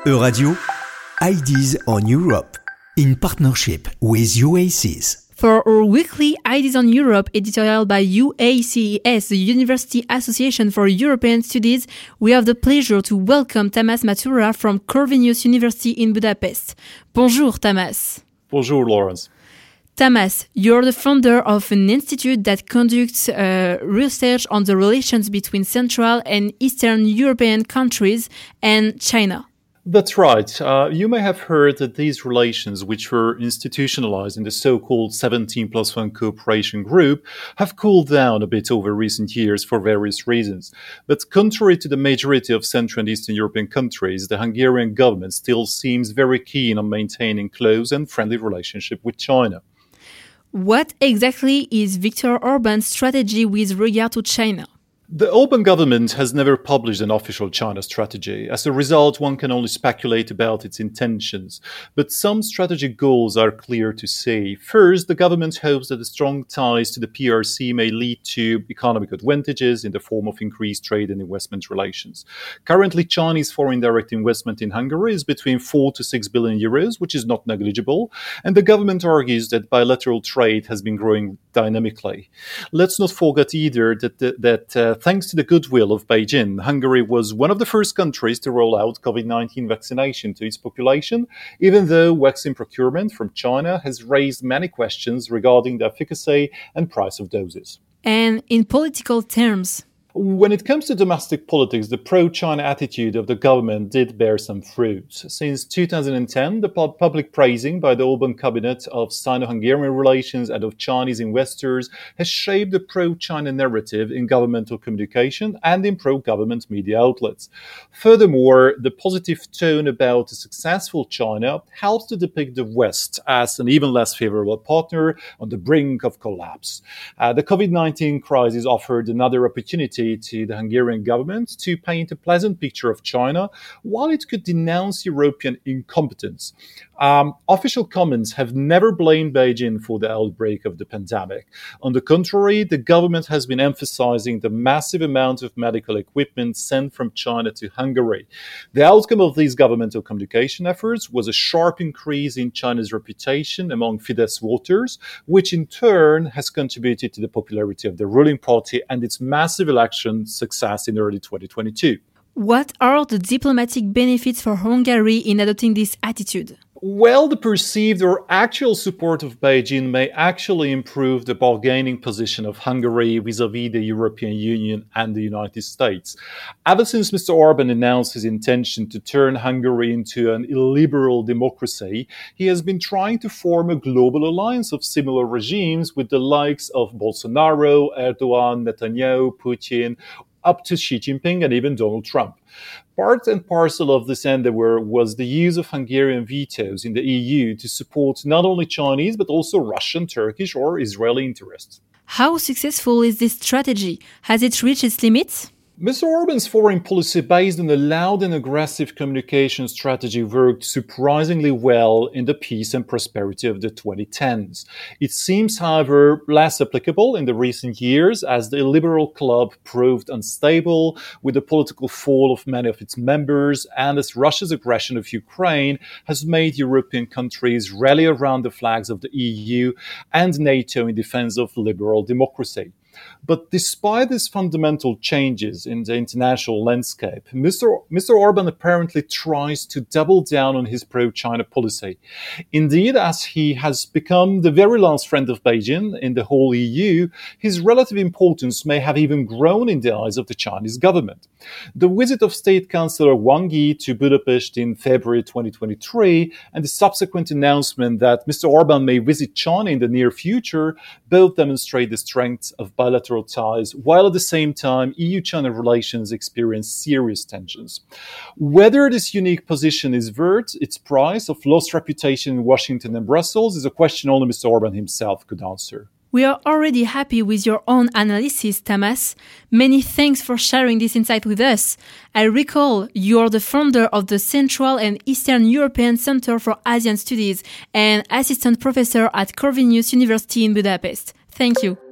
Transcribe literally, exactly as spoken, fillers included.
Euradio, Ideas on Europe, in partnership with U A C S. For our weekly Ideas on Europe editorial by U A C S, the University Association for European Studies, we have the pleasure to welcome Tamas Matura from Corvinus University in Budapest. Bonjour, Tamas. Bonjour, Lawrence. Tamas, you're the founder of an institute that conducts uh, research on the relations between Central and Eastern European countries and China. That's right. Uh, you may have heard that these relations, which were institutionalized in the so-called seventeen plus one cooperation group, have cooled down a bit over recent years for various reasons. But contrary to the majority of Central and Eastern European countries, the Hungarian government still seems very keen on maintaining close and friendly relationship with China. What exactly is Viktor Orban's strategy with regard to China? The Orban government has never published an official China strategy. As a result, one can only speculate about its intentions. But some strategic goals are clear to see. First, the government hopes that the strong ties to the P R C may lead to economic advantages in the form of increased trade and investment relations. Currently, Chinese foreign direct investment in Hungary is between four to six billion euros, which is not negligible. And the government argues that bilateral trade has been growing dynamically. Let's not forget either that, that, that uh, thanks to the goodwill of Beijing, Hungary was one of the first countries to roll out COVID nineteen vaccination to its population, even though vaccine procurement from China has raised many questions regarding the efficacy and price of doses. And in political terms, when it comes to domestic politics, the pro-China attitude of the government did bear some fruits. Since two thousand ten, the pu- public praising by the Orban cabinet of Sino-Hungarian relations and of Chinese investors has shaped the pro-China narrative in governmental communication and in pro-government media outlets. Furthermore, the positive tone about a successful China helps to depict the West as an even less favorable partner on the brink of collapse. Uh, the COVID nineteen crisis offered another opportunity to the Hungarian government to paint a pleasant picture of China, while it could denounce European incompetence. Um, official comments have never blamed Beijing for the outbreak of the pandemic. On the contrary, the government has been emphasizing the massive amount of medical equipment sent from China to Hungary. The outcome of these governmental communication efforts was a sharp increase in China's reputation among Fidesz voters, which in turn has contributed to the popularity of the ruling party and its massive election success in early twenty twenty-two. What are the diplomatic benefits for Hungary in adopting this attitude? Well, the perceived or actual support of Beijing may actually improve the bargaining position of Hungary vis-à-vis the European Union and the United States. Ever since Mister Orban announced his intention to turn Hungary into an illiberal democracy, he has been trying to form a global alliance of similar regimes with the likes of Bolsonaro, Erdogan, Netanyahu, Putin, up to Xi Jinping and even Donald Trump. Part and parcel of this endeavor was the use of Hungarian vetoes in the E U to support not only Chinese but also Russian, Turkish or Israeli interests. How successful is this strategy? Has it reached its limits? Mister Orban's foreign policy based on a loud and aggressive communication strategy worked surprisingly well in the peace and prosperity of the twenty tens. It seems, however, less applicable in the recent years as the illiberal club proved unstable with the political fall of many of its members and as Russia's aggression of Ukraine has made European countries rally around the flags of the E U and NATO in defense of liberal democracy. But despite these fundamental changes in the international landscape, Mister Mister Orban apparently tries to double down on his pro-China policy. Indeed, as he has become the very last friend of Beijing in the whole E U, his relative importance may have even grown in the eyes of the Chinese government. The visit of State Councillor Wang Yi to Budapest in February twenty twenty-three and the subsequent announcement that Mister Orban may visit China in the near future both demonstrate the strength of bilateral ties, while at the same time E U-China relations experience serious tensions. Whether this unique position is worth its price of lost reputation in Washington and Brussels is a question only Mister Orban himself could answer. We are already happy with your own analysis, Tamas. Many thanks for sharing this insight with us. I recall you are the founder of the Central and Eastern European Center for Asian Studies and assistant professor at Corvinus University in Budapest. Thank you.